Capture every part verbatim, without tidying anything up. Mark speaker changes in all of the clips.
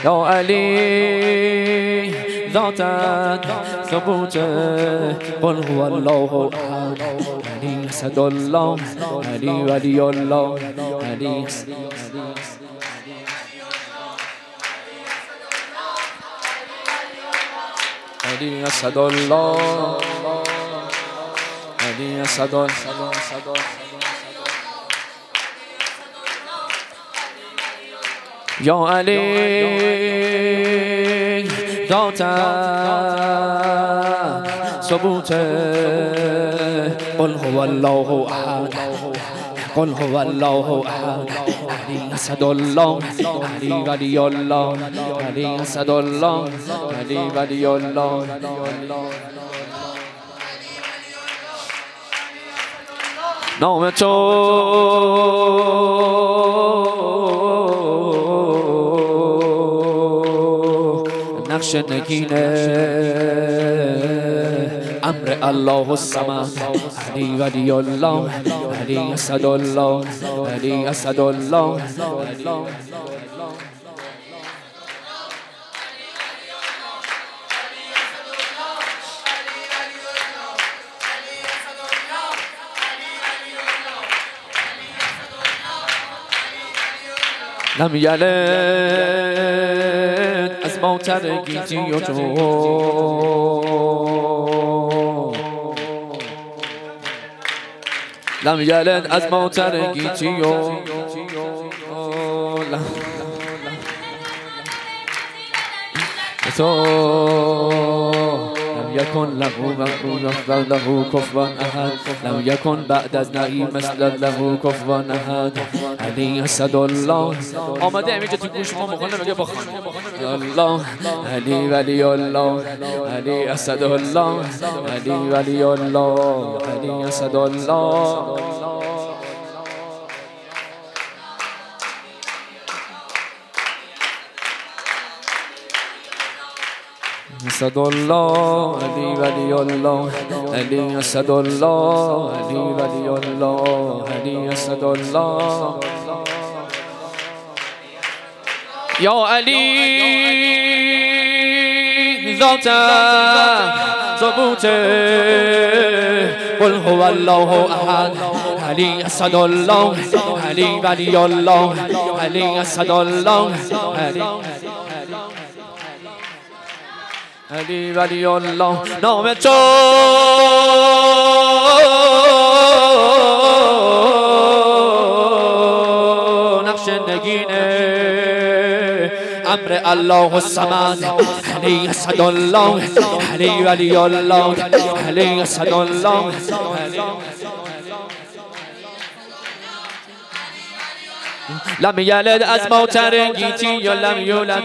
Speaker 1: یا علی ذاتت ثبوت قل هو الله احد علی اسد الله علی ولی الله علی علی اسد الله علی اسد الله یا علی ذات ثبوت قل هو الله احد قل هو الله احد علی اسد الله علی ولی الله علی اسد الله علی ولی الله نام تو نقش نگینه امر الله الصمد علی ولی الله علی اسد الله علی اسد الله لم یلد از مادر گیتی و تو لم یلد از مادر گیتی و تو لم یکن له مثل له کفوا احد لم یکن بعد از نعیم مثل له کفوا احد علی اسد الله آمده اینجا تو گوش ما مخونه میگه بخوان الله علی ولی الله علی اسد الله علی ولی الله علی اسد الله اسد الله علی ولی الله علی اسد الله علی ولی الله علی اسد الله یا علی ذات ثبوت قل هو الله احد علی اسد الله علی ولی الله علی اسد الله علی علی ولی الله نام تو نقش نگینه امر الله الصمد علی اسد الله علی ولی الله علی اسد الله لم یلد از مادر گیتی یا لم یولد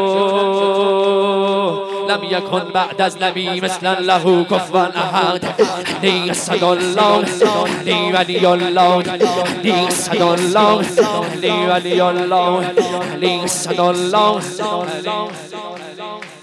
Speaker 1: چطور لم یکن بعد از نبی مثل له کفوا احد علی اسد الله علی ولی الله علی اسد الله علی ولی الله علی اسد الله